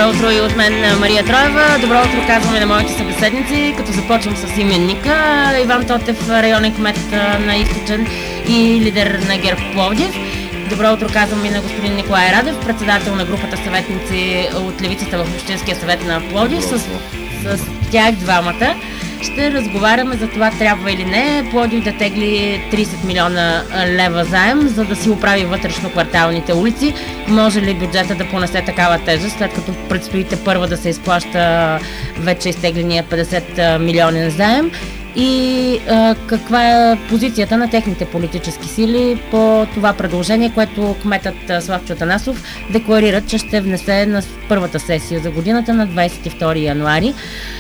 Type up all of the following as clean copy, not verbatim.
Добро утро и от мен, Мария Троева. Добро утро казваме на моите събеседници, като започвам с именника. Иван Тотев, районен кмет на Източен и лидер на ГЕРБ Пловдив. Добро утро казвам и на господин Николай Радев, председател на групата съветници от левицата в Общинския съвет на Пловдив. С тях двамата ще разговаряме за това трябва или не Пловдив да тегли 30 милиона лева заем, за да си оправи вътрешно-кварталните улици. Може ли бюджета да понесе такава тежест, след като предстоите първа да се изплаща вече изтегления 50 милионен заем? И каква е позицията на техните политически сили по това предложение, което кметът Славчо Атанасов декларира, че ще внесе на първата сесия за годината на 22 януари.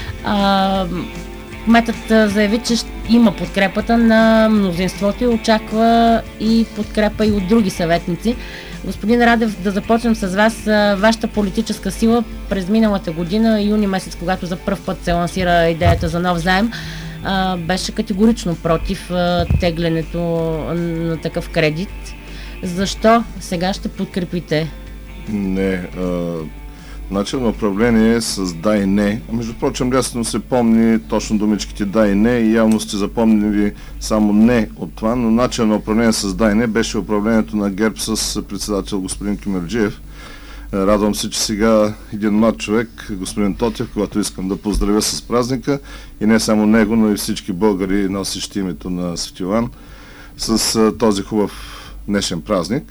Кметът заяви, че има подкрепата на мнозинството и очаква и подкрепа и от други съветници. Господин Радев, да започнем с вас. Вашата политическа сила през миналата година, юни месец, когато за пръв път се лансира идеята за нов заем, беше категорично против теглянето на такъв кредит. Защо сега ще подкрепите? Не, начин на управление е с да и не. Между прочим, лесно се помни точно думичките да и не и явно сте запомнили само не от това, но начин на управление с да и не беше управлението на ГЕРБ с председател господин Кюмюрджиев. Радвам се, че сега един млад човек, господин Тотев, когато искам да поздравя с празника, и не само него, но и всички българи, носещи името на Свети Йоан, с този хубав днешен празник.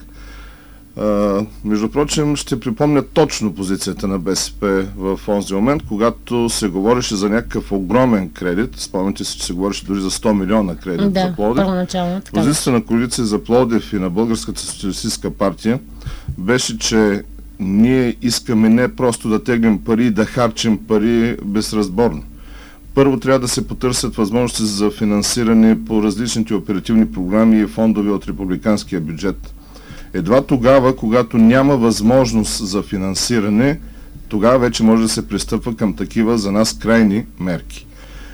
Между прочим, ще припомня точно позицията на БСП в онзи момент, когато се говореше за някакъв огромен кредит. Спомняте се, че се говореше дори за 100 милиона кредит за Пловдив. Първоначално. Позицията на коалиция за Пловдив и на Българската социалистическа партия беше, че ние искаме не просто да теглим пари и да харчим пари безразборно. Първо трябва да се потърсят възможности за финансиране по различните оперативни програми и фондове от републиканския бюджет. Едва тогава, когато няма възможност за финансиране, тогава вече може да се пристъпва към такива за нас крайни мерки.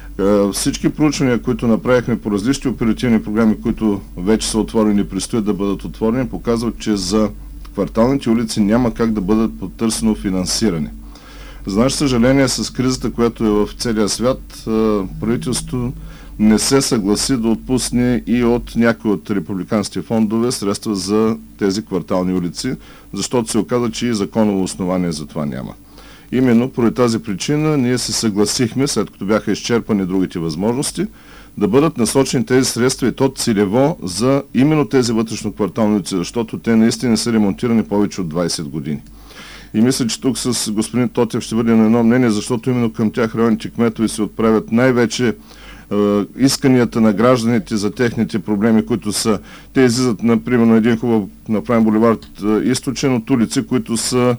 Всички проучвания, които направихме по различни оперативни програми, които вече са отворени и предстоят да бъдат отворени, показват, че за кварталните улици няма как да бъдат потърсено финансиране. За наше съжаление, с кризата, която е в целия свят, правителството не се съгласи да отпусне и от някои от републиканските фондове средства за тези квартални улици, защото се оказа, че и законово основание за това няма. Именно поради тази причина ние се съгласихме, след като бяха изчерпани другите възможности, да бъдат насочени тези средства и то целево за именно тези вътрешно-квартални улици, защото те наистина са ремонтирани повече от 20 години. И мисля, че тук с господин Тотев ще бъде на едно мнение, защото именно към тях районните кметове се отправят най-вече исканията на гражданите за техните проблеми, които са, те излизат, например, на един хубав направен буливард Източен от улици, които са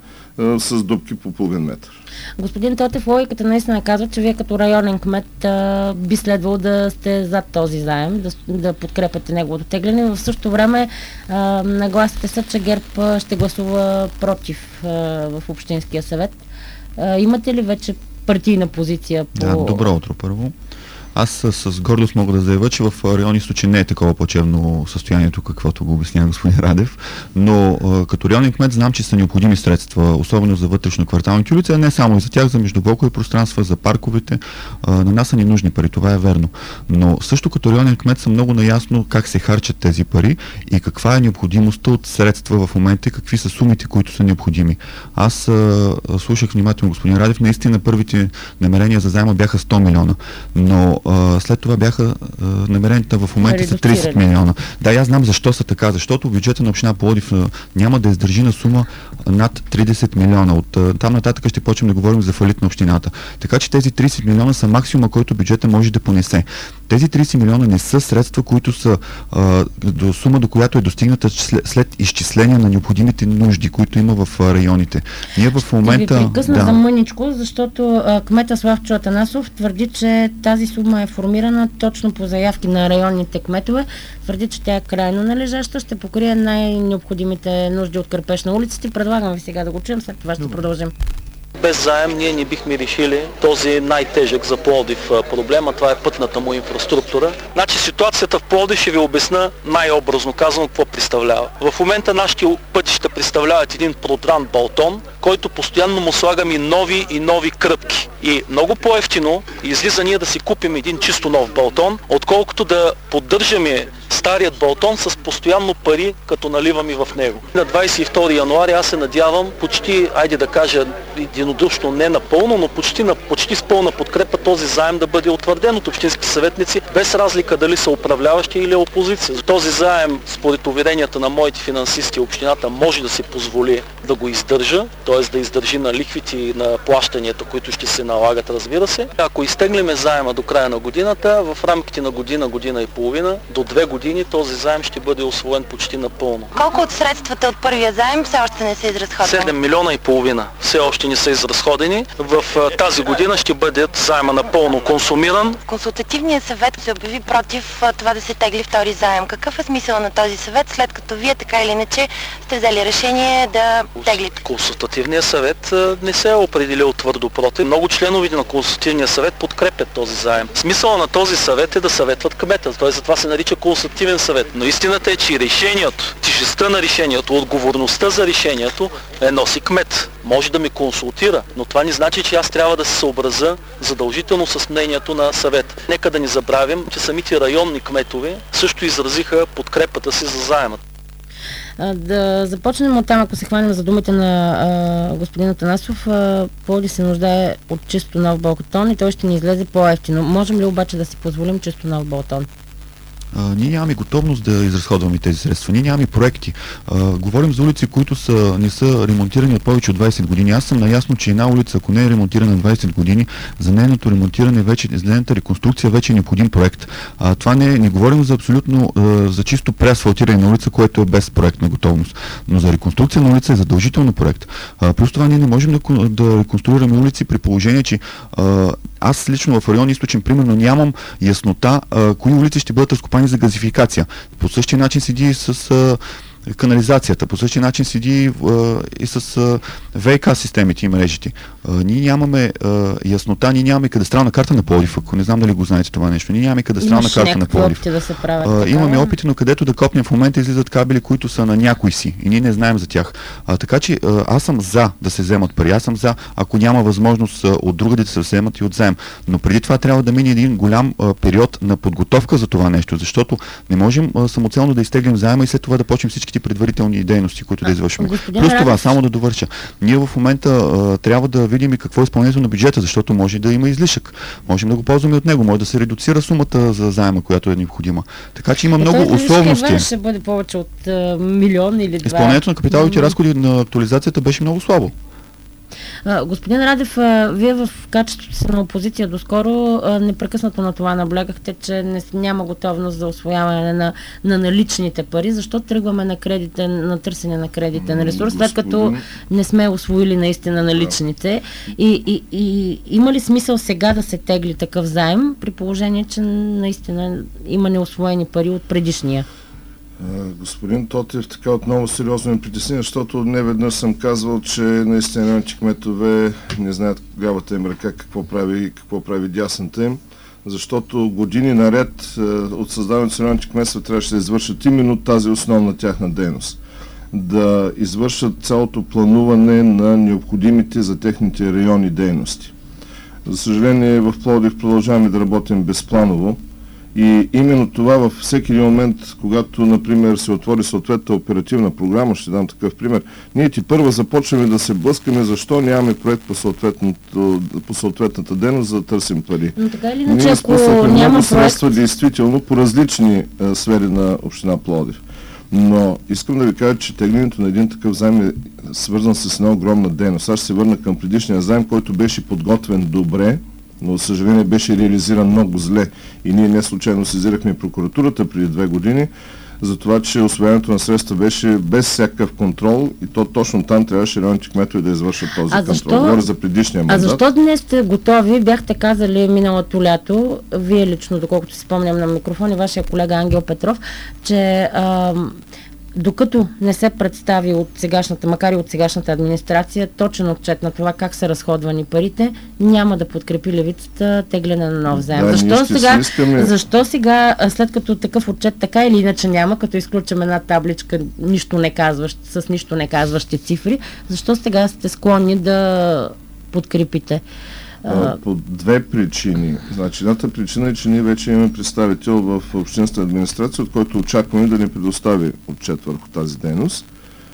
с дупки по половин метър. Господин Тотев, логиката наистина казва, че вие като районен кмет би следвало да сте зад този заем, да подкрепяте неговото тегляне. В същото време нагласите са, че ГЕРБ ще гласува против в Общинския съвет. Имате ли вече партийна позиция по... Да, добро утро първо. Аз с гордост мога да заявя, че в район Източен не е такова плачевно състоянието, каквото го обяснява господин Радев, но като районен кмет знам, че са необходими средства, особено за вътрешно-кварталните улици, а не само и за тях, за междублокови пространства, за парковете. На нас са ни нужни пари, това е верно. Но също като районен кмет съм много наясно как се харчат тези пари и каква е необходимостта от средства в момента и какви са сумите, които са необходими. Аз слушах внимателно господин Радев, наистина първите намерения за заема бяха 100 милиона, но след това бяха намеренията в момента са 30 милиона. Да, аз знам защо са така, защото бюджета на община Пловдив няма да издържи на сума над 30 милиона. От там нататък ще почнем да говорим за фалит на общината. Така че тези 30 милиона са максимума, който бюджета може да понесе. Тези 30 милиона не са средства, които са до сума, до която е достигната след изчисление на необходимите нужди, които има в районите. Ние в момента... Ще ви прекъсна за мъничко, защото кмета Славчо Атанасов твърди, че тази сума е формирана точно по заявки на районните кметове. Твърди, че тя е крайно належаща, ще покрие най-необходимите нужди от кърпеж на улиците. Предлагам ви сега да го чуем, след това ще продължим. Без заем ние не бихме решили този най-тежък за Пловдив проблем, а това е пътната му инфраструктура. Значи ситуацията в Пловдив ще ви обясна най-образно казано какво представлява. В момента нашите пътища представляват един продран балтон, който постоянно му слагаме нови и нови кръпки. И много по-евтино излиза ние да си купим един чисто нов балтон, отколкото да поддържаме старият балтон с постоянно пари, като наливаме в него. На 22 януари аз се надявам почти, айде да кажа единодушно, не напълно, но почти с пълна подкрепа този заем да бъде утвърден от общински съветници, без разлика дали са управляващи или опозиция. Този заем, според уверенията на моите финансисти, общината може да си позволи да го издържа, т.е. да издържи на лихвите и на плащанията, които ще се налагат, разбира се. Ако изтеглиме заема до края на годината, в рамките на година и половина, до 2 години този заем ще бъде усвоен почти напълно. Колко от средствата от първия заем все още не са изразходени? 7 милиона и половина все още не са изразходени. В тази година ще бъде заема напълно консумиран. Консултативният съвет се обяви против това да се тегли втори заем. Какъв е смисъл на този съвет, след като вие така или иначе сте взели решение да теглите? Консултативният съвет не се е определил твърдо против. Много членове на консултативния съвет подкрепят този заем. Смисъл на този съвет е да съветват кмета. Той затова се нарича консултативен съвет. Но истината е, че решението, тежестта на решението, отговорността за решението носи кмет. Може да ме консултира, но това не значи, че аз трябва да се съобразя задължително с мнението на съвет. Нека да не забравим, че самите районни кметове също изразиха подкрепата си за заемът. Да започнем от там, ако се хванем за думите на господин Атанасов. Пловдив се нуждае от чисто нов балтон и той ще ни излезе по-евтино. Можем ли обаче да си позволим чисто нов балтон? Ние нямаме готовност да изразходваме тези средства. Ние нямаме проекти. Говорим за улици, които не са ремонтирани от повече от 20 години. Аз съм наясно, че една улица, ако не е ремонтирана 20 години, за нейното ремонтиране вече, за нейната реконструкция вече е необходим проект. Това не говорим за абсолютно за чисто преасфалтиране на улица, което е без проектна готовност. Но за реконструкция на улица е задължително проект. Плюс това ние не можем да реконструираме улици при положение, че аз лично в район Източен, примерно, нямам яснота кои улици ще бъдат разкопани за газификация. По същия начин седи с канализацията, по същия начин седи и с ВК системите и мрежите. Ние нямаме яснота, ние нямаме кадастрална карта на Пловдив, ако не знам дали го знаете това нещо. Ние нямаме кадастрална карта на Пловдив. Да имаме опити, но където да копнем в момента излизат кабели, които са на някой си и ние не знаем за тях. Така че аз съм за да се вземат пари, аз съм за, ако няма възможност от другаде да се вземат и от заем. Но преди това трябва да мине един голям период на подготовка за това нещо, защото не можем самоцелно да изтеглим заема и след това да почнем всички предварителни дейности, които да извършваме. Плюс това, само да довърша. Ние в момента трябва да видим и какво е изпълнението на бюджета, защото може да има излишък. Можем да го ползваме от него, може да се редуцира сумата за заема, която е необходима. Така че има много условности. Ще бъде повече от милион или два. Изпълнението на капиталовите разходи на актуализацията беше много слабо. Господин Радев, вие в качеството си на опозиция доскоро непрекъснато на това наблягахте, че няма готовност за усвояване на наличните пари. Защо тръгваме на търсене на кредитен ресурс, след като не сме усвоили наистина наличните? И има ли смисъл сега да се тегли такъв заем, при положение, че наистина има неусвоени пари от предишния? Господин Тотев така отново сериозно ме притесни, защото не веднъж съм казвал, че наистина районните кметове не знаят лявата им ръка какво прави и какво прави дясната им, защото години наред от създаването на районните кметства трябваше да извършат именно тази основна тяхна дейност. Да извършат цялото плануване на необходимите за техните райони дейности. За съжаление, в Пловдив продължаваме да работим безпланово. И именно това във всеки един момент, когато, например, се отвори съответната оперативна програма, ще дам такъв пример, ние първо започваме да се блъскаме, защо нямаме проект по съответната дейност, за да търсим пари. Но така или иначе, ние спускахме много средства, действително, по различни сфери на община Пловдив. Но искам да ви кажа, че теглянето на един такъв заем е свързан с една огромна дейност. Аз ще се върна към предишния заем, който беше подготвен добре, но, за съжаление, беше реализиран много зле. И ние не случайно сезирахме прокуратурата преди 2 години, за това, че усвояването на средства беше без всякакъв контрол и то точно там трябваше районните кметове да извършат този контрол. Говоря за предишния мандат. А защо днес сте готови? Бяхте казали миналото лято, вие лично, доколкото си спомням на микрофон, и вашия колега Ангел Петров, че докато не се представи от сегашната, макар и от сегашната администрация, точен отчет на това как са разходвани парите, няма да подкрепи левицата тегляне на нов заем. Защо сега, след като такъв отчет така или иначе няма, като изключим една табличка с нищо не казващи цифри, защо сега сте склонни да подкрепите? По две причини. Значи, едната причина е, че ние вече имаме представител в общинската администрация, от който очакваме да ни предостави отчет върху тази дейност.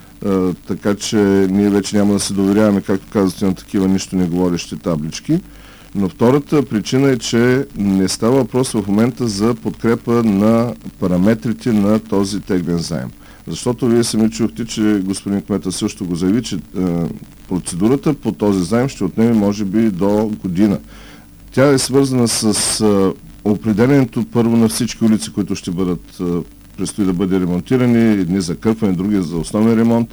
Така че ние вече няма да се доверяваме, както казвате, на такива нищо не говорещи таблички. Но втората причина е, че не става въпрос в момента за подкрепа на параметрите на този теглен заем. Защото вие сами чухте, че господин кмета също го заяви, че процедурата по този заем ще отнеме може би до година. Тя е свързана с определението първо на всички улици, които ще бъдат, предстои да бъде ремонтирани, едни за кърпване, други за основен ремонт.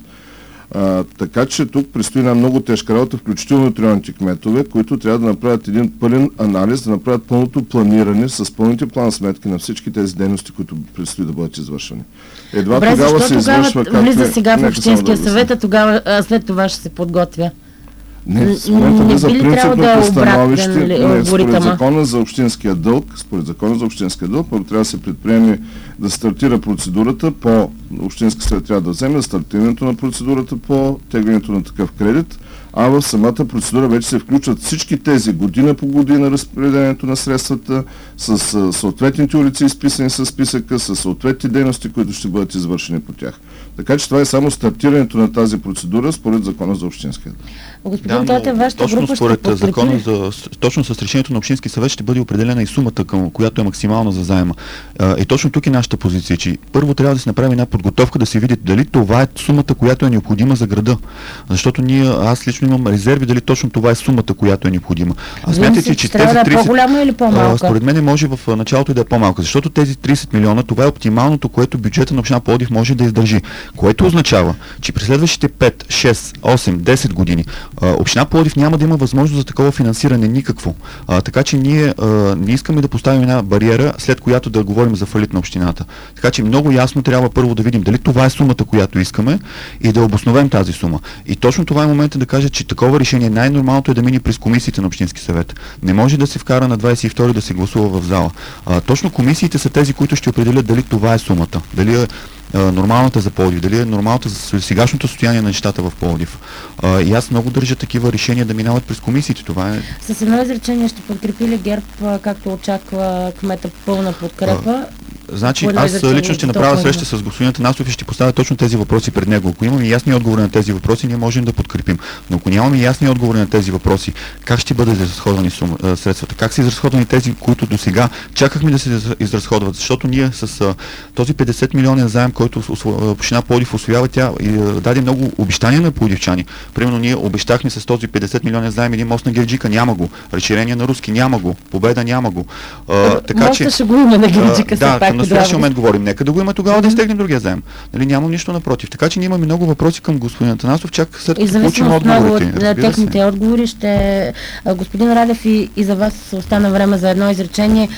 Така че тук предстои една много тежка работа, включително от районните кметове, които трябва да направят един пълен анализ, да направят пълното планиране с пълните план сметки на всички тези дейности, които предстои да бъдат извършвани. Едва добре, тогава се извършва как влиза сега в Общинския съвет, а тогава след това ще се подготвя. Не, в момента влиза принципното становище според закона за общинския дълг. Според закона за общинския дълг, първо трябва да се предприеме да стартира процедурата по Общински съвет трябва да вземе стартирането на процедурата по теглянето на такъв кредит, а в самата процедура вече се включват всички тези година по година разпределението на средствата с съответните улици, изписани с списъка, с съответните дейности, които ще бъдат извършени по тях. Така че това е само стартирането на тази процедура според закона за общинския дълг. Господин Тотев, вашата точно група според ще закона точно с решението на Общински съвет ще бъде определена и сумата, която е максимална за заема. И точно тук е нашата позиция, че първо трябва да се направи една подготовка, да се види дали това е сумата, която е необходима за града. Защото аз лично имам резерви дали точно това е сумата, която е необходима. Смятайте, че тези 30... да е по-голяма или по-малка? Според мен може в началото да е по-малка, защото тези 30 милиона, това е оптималното, което бюджета на община Пловдив може да издържи. Което означава, че през следващите 5, 6, 8, 10 години община Пловдив няма да има възможност за такова финансиране никакво. Така че ние не искаме да поставим една бариера, след която да говорим за фалит на общината. Така че много ясно трябва първо да видим дали това е сумата, която искаме и да обосновем тази сума. И точно това е момента да кажа, че такова решение най-нормалното е да мине през комисиите на Общински съвет. Не може да се вкара на 22 да се гласува в зала. Точно комисиите са тези, които ще определят дали това е сумата. Дали е нормалната за Пловдив, дали е нормалната за сегашното състояние на нещата в Пловдив. И аз много държа такива решения да минават през комисиите. Това е... С едно изречение ще подкрепи ли ГЕРБ, както очаква кмета, пълна подкрепа? Значи аз лично ще направя среща с господин Атанасов и ще поставя точно тези въпроси пред него. Ако имаме ясни отговори на тези въпроси, ние можем да подкрепим. Но ако нямаме ясни отговори на тези въпроси, как ще бъдат изразходвани средствата? Как са изразходвани тези, които до сега чакахме да се изразходват? Защото ние с този 50 милионен заем, който община Пловдив усвоява, тя даде много обещания на пловдивчани. Примерно ние обещахме с този 50 милионен заем един мост на Герджика, няма го. Разширение на Руски, няма го. Победа, няма го. Така че ще го има на Герджика, на следващия момент говорим. Нека да го има тогава да изтегнем другия заем. Нали, нямам нищо напротив. Така че ние имаме много въпроси към господин Атанасов, чак след като получим отговорите. И техните отговори ще... Господин Радев, и за вас остана време за едно изречение.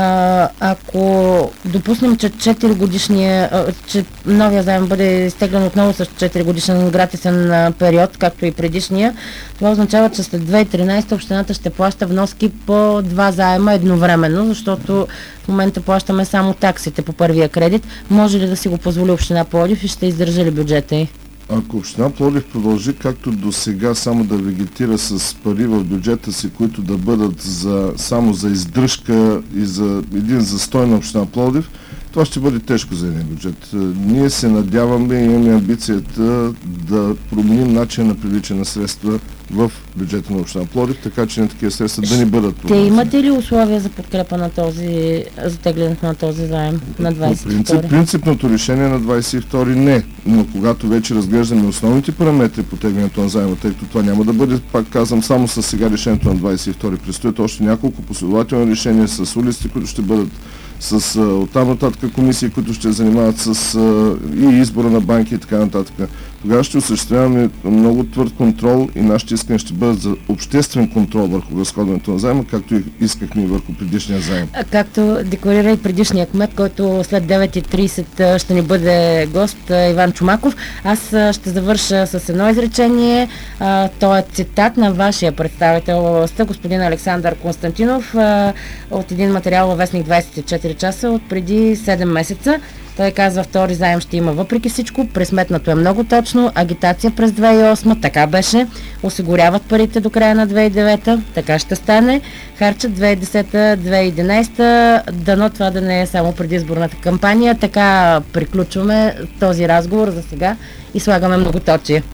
Ако допуснем, че 4 годишния, че новия заем бъде изтеглен отново с 4 годишен гратисен период, както и предишния, това означава, че след 2013 общината ще плаща вноски по два заема едновременно, защото в момента плащаме само таксите по първия кредит. Може ли да си го позволи община Пловдив и ще издържа ли бюджета й? Ако община Пловдив продължи както до сега само да вегетира с пари в бюджета си, които да бъдат само за издръжка и за един застой на община Пловдив, това ще бъде тежко за един бюджет. Ние се надяваме и имаме амбицията да променим начин на привличане на средства в бюджета на община Пловдив, така че на такива средства да не бъдат проведени. Те имате ли условия за подкрепа на за теглянето на този заем на 22-ри? Принципното решение на 22-ри не, но когато вече разглеждаме основните параметри по теглянето на заема, тъй като това няма да бъде, пак казвам, само с сега решението на 22-ри, предстоят още няколко последователни решения с улиците, които ще бъдат с оттам нататък комисии, които ще занимават с и избора на банки и така нататък. Тогава ще осъществяваме много твърд контрол и нашите искания ще бъдат за обществен контрол върху разходването на заема, както и искахме и върху предишния заем. Както декларира и предишния кмет, който след 9:30 ще ни бъде гост, Иван Чомаков. Аз ще завърша с едно изречение. То е цитат на вашия представител, господин Александър Константинов, от един материал във вестник 24 часа от преди 7 месеца. Той казва, втори заем ще има въпреки всичко, пресметнато е много точно, агитация през 2008, така беше, осигуряват парите до края на 2009, така ще стане, харчат 2010-2011, дано това да не е само предизборната кампания, така приключваме този разговор за сега и слагаме многоточие.